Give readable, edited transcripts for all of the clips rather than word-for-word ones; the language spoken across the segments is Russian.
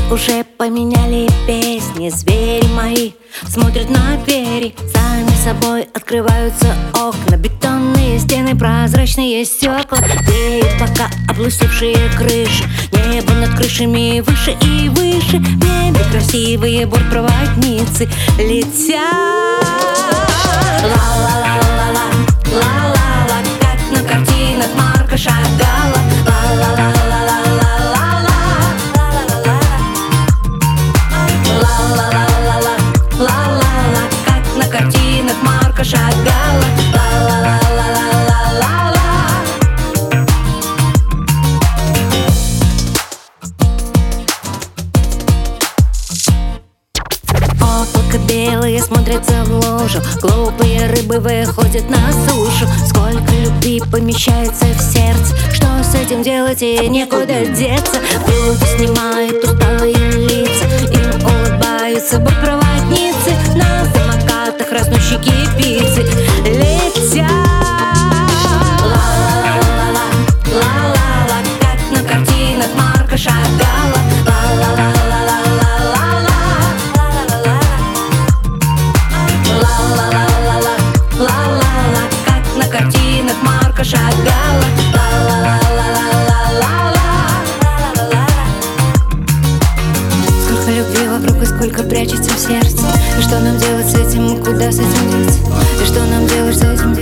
уже поменяли песни. Звери мои смотрят на двери, сами собой открываются окна. Бетонные стены, прозрачные стекла, веют пока облысевшие крыши. Небо над крышами выше и выше. В небе красивые бортпроводницы летят. Ла-ла-ла-ла-ла, ла-ла-ла, как на картинах Марка Шагала. Ла-ла-ла-ла-ла, как на картинах Марка Шагала. Ла-ла-ла-ла-ла-ла-ла. Облако белые смотрятся в лужу, глупые рыбы выходят на сушу. Сколько любви помещается в сердце, что с этим делать и некуда деться. Люди снимают усталые лица, им улыбаются бортпроводницы. На самокатах разносчики пиццы летят. Ла-ла-ла-ла, ла-ла-ла, как на картинах Марка Шагала. Ла-ла-ла-ла, как на картинах Марка Шагала. Сколько любви вокруг и сколько прячется в сердце. И что нам делать с этим, и куда с этим деться? И что нам делать с этим?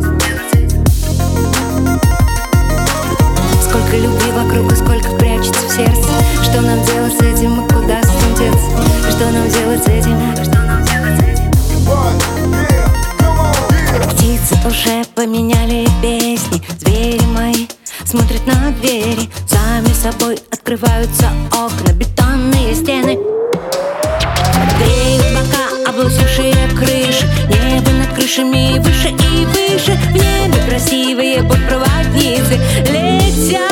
Сколько любви вокруг и сколько прячется в сердце. Что нам делать с этим, и куда с этим деться? И что нам делать с этим? Птицы уже поменяли песни. Звери мои смотрят на двери, сами собой открываются окна. Бетонные стены, греют бока облысевшие крыши. Небо над крышами выше и выше. В небе красивые бортпроводницы летят.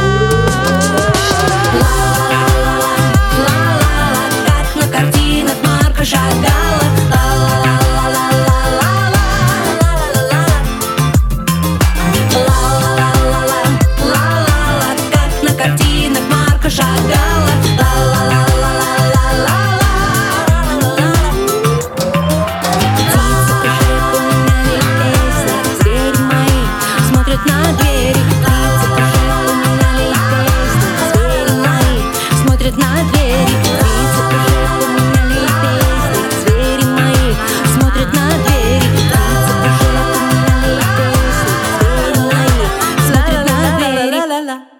Ла-ла-ла-ла, ла-ла-ла, как на картинах Марка Шагала. Картинах Марка Шагала. Птицы уже поменяли песни. Звери мои смотрят на двери. Птицы уже поменяли песни. Звери мои смотрят на двери. Птицы уже поменяли песни. Звери мои смотрят на двери. Птицы уже поменяли песни. Звери мои смотрят на двери.